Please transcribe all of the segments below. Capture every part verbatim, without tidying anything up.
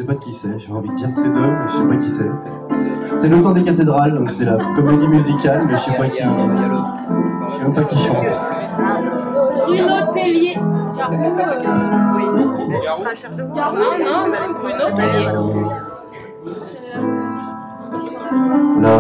sais pas de qui c'est, j'ai envie de dire c'est d'eux, mais je sais pas qui c'est. C'est Le Temps des cathédrales, donc c'est la comédie musicale, mais je sais pas qui. Je sais même pas qui chante. Bruno Tellier. Garou, euh... oui. Garou. Garou, non, non, non, Bruno Tellier. Là.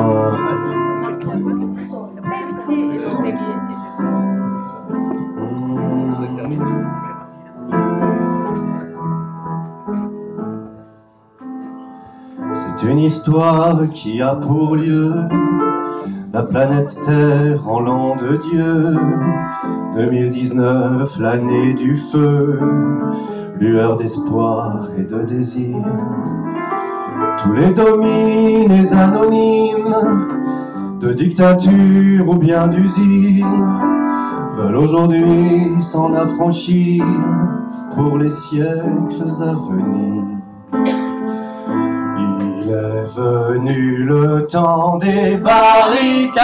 C'est une histoire qui a pour lieu la planète Terre en l'an de Dieu. deux mille dix-neuf, l'année du feu, lueur d'espoir et de désir. Tous les dominés anonymes, de dictature ou bien d'usine, veulent aujourd'hui s'en affranchir pour les siècles à venir. Il est venu le temps des barricades,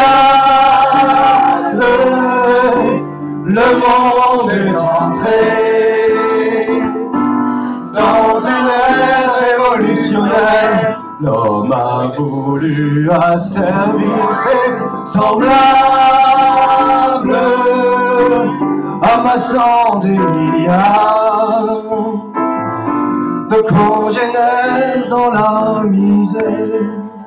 le monde est entré dans une ère révolutionnaire. L'homme a voulu asservir ses semblables, amassant des milliards de congénères dans la misère.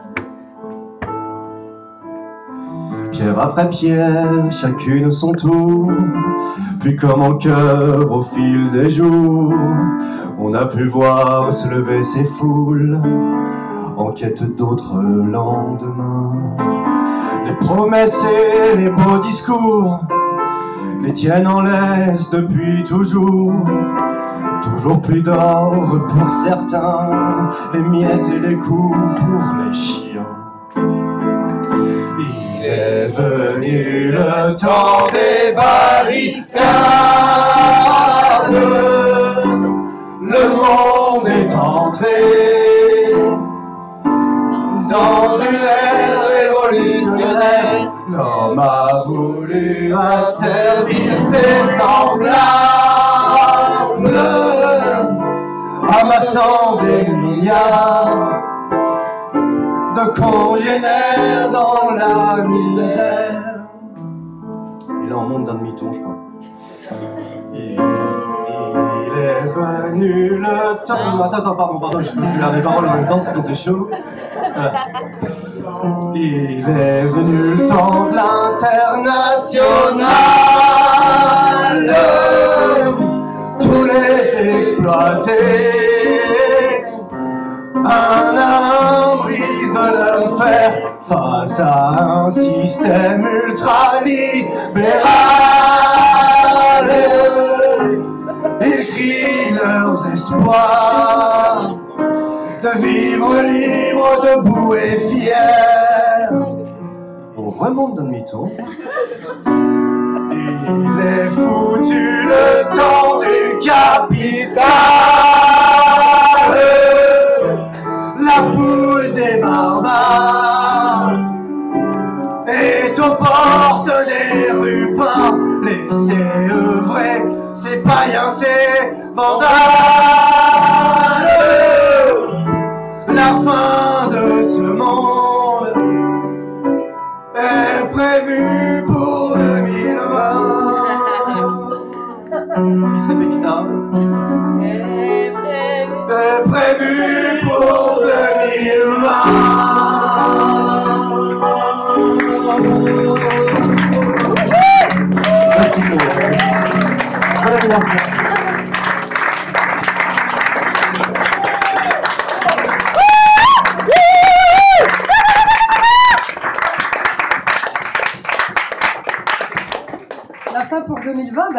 Pierre après pierre, chacune son tour, puis comme en cœur au fil des jours, on a pu voir se lever ces foules en quête d'autres lendemains. Les promesses et les beaux discours les tiennent en laisse depuis toujours. Toujours plus d'or pour certains, les miettes et les coups pour les chiens. Il est venu le temps des barricades, le monde est entré dans une ère révolutionnaire. L'homme a voulu asservir ses semblables, amassant des milliards de congénères dans la misère. Et là on monte d'un demi-ton, je crois. Il, il est venu le temps... Attends, attends, pardon, pardon, je peux faire les paroles en même temps, sinon c'est chaud. Voilà. Il est venu le temps de l'international, tous les exploités, un à un brise leur fer face à un système ultra-libéral. Ils crient leurs espoirs de vivre libre, debout et fier. On remonte d'un demi-ton. Il est foutu le temps du capital, la foule des barbares est aux portes des rues par laissez œuvrer ces païens, ces vandales. La fin de ce monde est prévue pour deux mille vingt. Qui serait pétitable? Est prévue pour deux mille vingt. Merci pour bon anniversaire. La fin pour deux mille vingt.